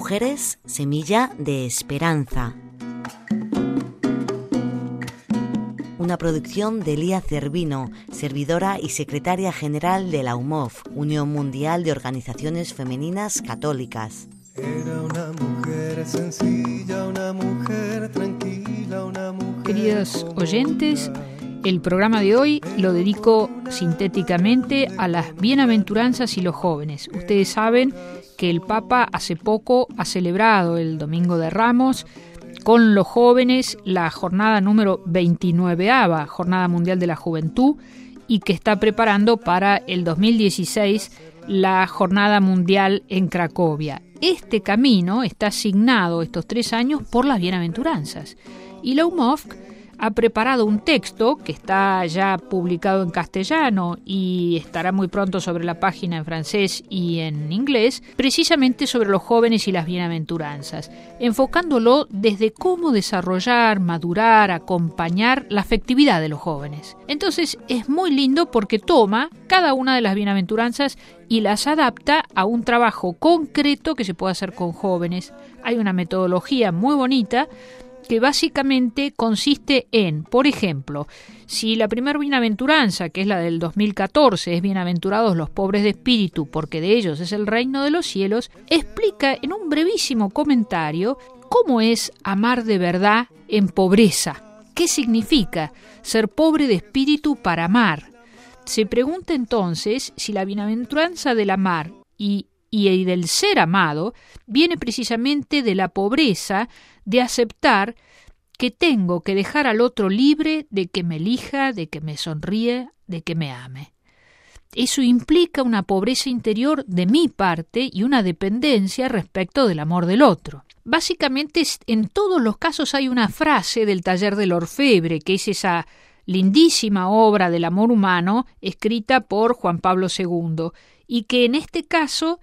Mujeres, semilla de esperanza. Una producción de Lía Cervino, servidora y secretaria general de la UMOF, Unión Mundial de Organizaciones Femeninas Católicas. Era una mujer sencilla, una mujer tranquila, una mujer... Queridos oyentes, el programa de hoy lo dedico sintéticamente a las bienaventuranzas y los jóvenes. Ustedes saben que el Papa hace poco ha celebrado el Domingo de Ramos con los jóvenes la jornada número 29ª, Jornada Mundial de la Juventud, y que está preparando para el 2016 la Jornada Mundial en Cracovia. Este camino está asignado estos 3 años por las bienaventuranzas. Y la UMOF ha preparado un texto que está ya publicado en castellano y estará muy pronto sobre la página en francés y en inglés, precisamente sobre los jóvenes y las bienaventuranzas, enfocándolo desde cómo desarrollar, madurar, acompañar la afectividad de los jóvenes. Entonces es muy lindo porque toma cada una de las bienaventuranzas y las adapta a un trabajo concreto que se puede hacer con jóvenes. Hay una metodología muy bonita que básicamente consiste en, por ejemplo, si la primera bienaventuranza, que es la del 2014, es bienaventurados los pobres de espíritu, porque de ellos es el reino de los cielos, explica en un brevísimo comentario cómo es amar de verdad en pobreza. ¿Qué significa ser pobre de espíritu para amar? Se pregunta entonces si la bienaventuranza del amar y del ser amado viene precisamente de la pobreza de aceptar que tengo que dejar al otro libre de que me elija, de que me sonríe, de que me ame. Eso implica una pobreza interior de mi parte y una dependencia respecto del amor del otro. Básicamente, en todos los casos hay una frase del Taller del Orfebre, que es esa lindísima obra del amor humano escrita por Juan Pablo II, y que en este caso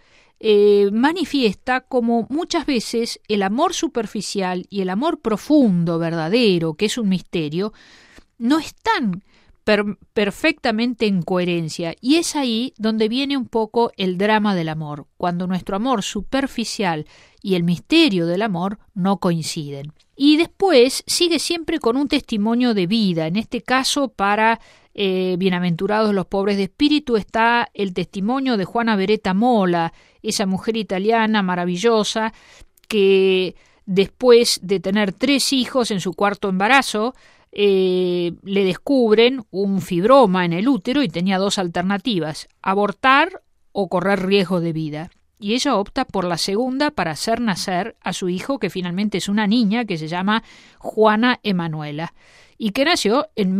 manifiesta como muchas veces el amor superficial y el amor profundo, verdadero, que es un misterio, no están perfectamente en coherencia, y es ahí donde viene un poco el drama del amor, cuando nuestro amor superficial y el misterio del amor no coinciden. Y después sigue siempre con un testimonio de vida, en este caso para bienaventurados los pobres de espíritu está el testimonio de Juana Beretta Mola, esa mujer italiana maravillosa que después de tener 3 hijos en su 4º embarazo, le descubren un fibroma en el útero y tenía 2 alternativas, abortar o correr riesgo de vida. Y ella opta por la segunda para hacer nacer a su hijo, que finalmente es una niña que se llama Juana Emanuela, y que nació en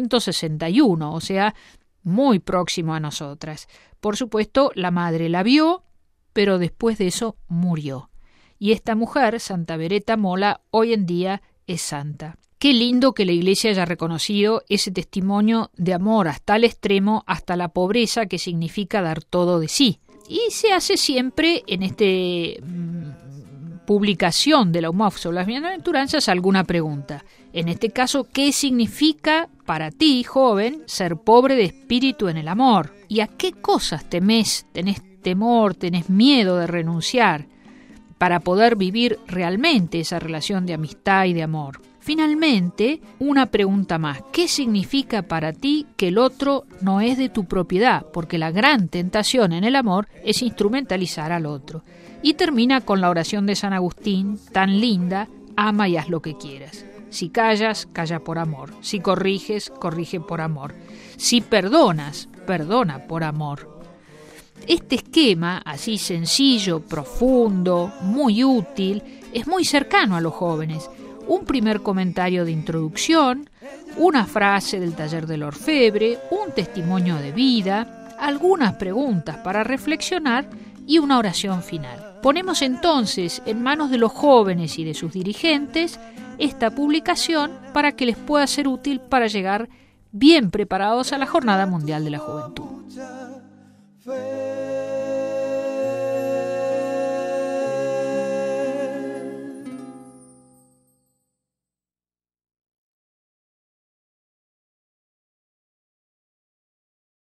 1961, o sea, muy próximo a nosotras. Por supuesto, la madre la vio, pero después de eso murió. Y esta mujer, Santa Beretta Mola, hoy en día es santa. Qué lindo que la Iglesia haya reconocido ese testimonio de amor hasta el extremo, hasta la pobreza, que significa dar todo de sí. Y se hace siempre en este publicación de la UMOF sobre las bienaventuranzas alguna pregunta. En este caso, ¿qué significa para ti, joven, ser pobre de espíritu en el amor? ¿Y a qué cosas tenés temor, tenés miedo de renunciar para poder vivir realmente esa relación de amistad y de amor? Finalmente, una pregunta más. ¿Qué significa para ti que el otro no es de tu propiedad? Porque la gran tentación en el amor es instrumentalizar al otro. Y termina con la oración de San Agustín, tan linda: ama y haz lo que quieras. Si callas, calla por amor. Si corriges, corrige por amor. Si perdonas, perdona por amor. Este esquema, así sencillo, profundo, muy útil, es muy cercano a los jóvenes. Un primer comentario de introducción, una frase del Taller del Orfebre, un testimonio de vida, algunas preguntas para reflexionar y una oración final. Ponemos entonces en manos de los jóvenes y de sus dirigentes esta publicación para que les pueda ser útil para llegar bien preparados a la Jornada Mundial de la Juventud.